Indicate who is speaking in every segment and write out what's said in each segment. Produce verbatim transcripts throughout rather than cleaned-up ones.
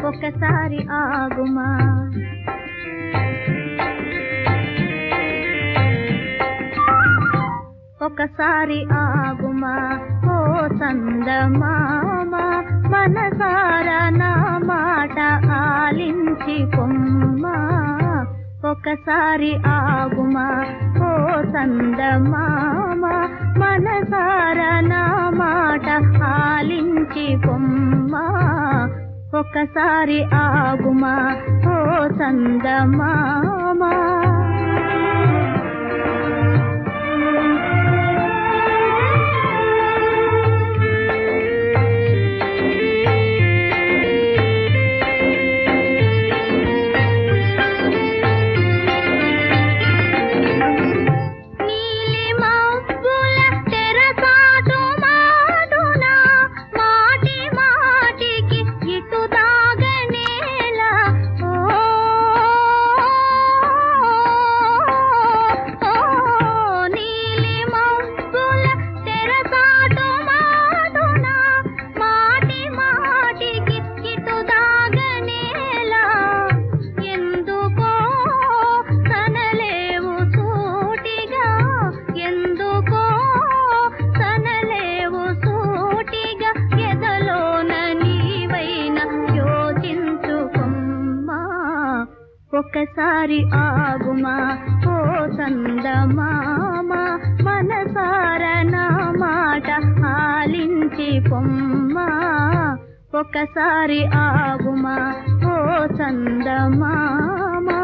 Speaker 1: ఒకసారి ఆగుమా ఒకసారి ఆగుమా ఓ చందమామ మనసారా నా మాట ఆలించి పొమ్మా ఒకసారి ఆగుమా ఓ చందమామ మనసారా నా మాట ఆలించి పొమ్మా ఒకసారి ఆగుమా ఓ చందమామ ఒకసారి ఆగుమా ఓ చందమామ మనసారా నా మాట ఆలించి పొమ్మా ఒకసారి ఆగుమా ఓ చందమామ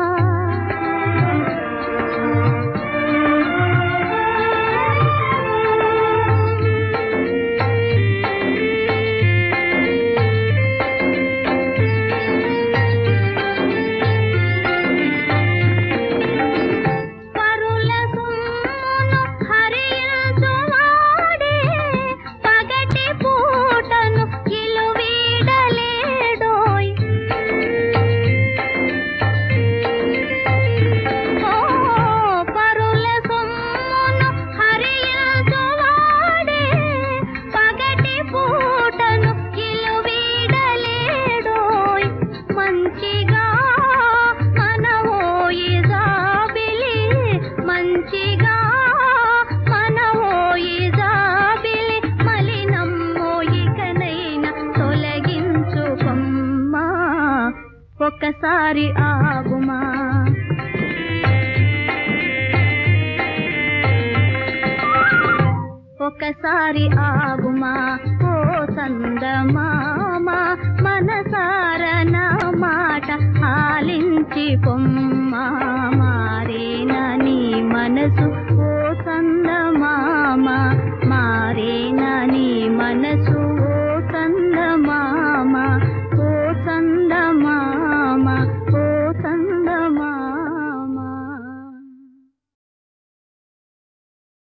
Speaker 1: ఒకసారి ఆగుమా ఒకసారి ఆగుమా ఓ చందమామ మనసారా నా మాట ఆలించి పొమ్మా మారేనా నీ మనసు ఓ చందమామ